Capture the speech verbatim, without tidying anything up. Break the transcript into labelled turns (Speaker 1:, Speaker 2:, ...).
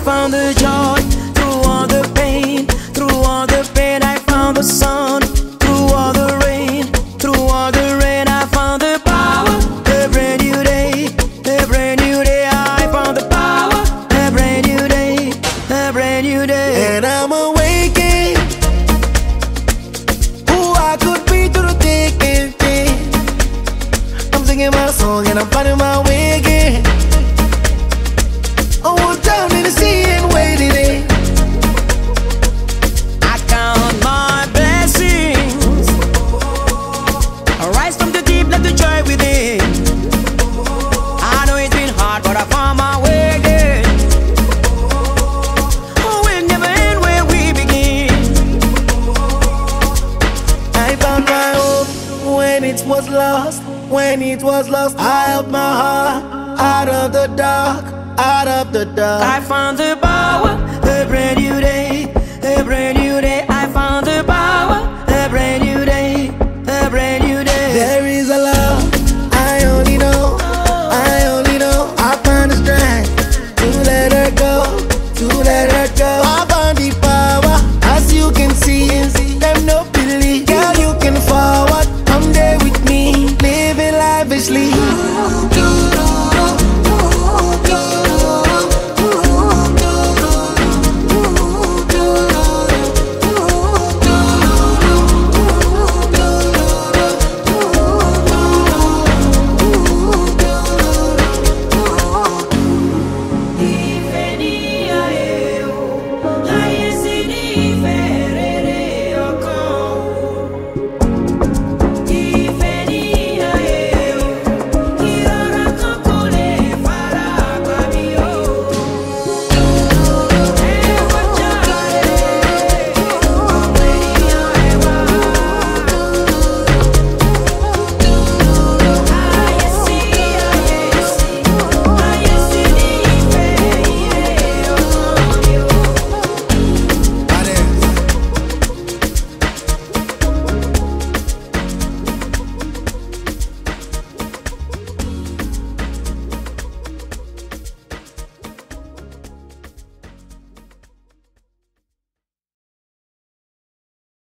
Speaker 1: found the joy through all the pain. Through all the pain, I found the sun. Through all the rain, through all the rain, I found the power. A brand new day, a brand new day. I found the power. A brand new day, a brand new day.
Speaker 2: And I'm awakening. Who I could be through the thick and thin. I'm singing my song and I'm finding my way again. I was down in the sea and wading in.
Speaker 1: I count my blessings. I rise from the deep, let the joy within. I know it's been hard, but I found my way again. Oh, we'll never end where we begin.
Speaker 2: I found my hope when it was lost. When it was lost, I held my heart out of the dark, out of the dark.
Speaker 1: I found the power.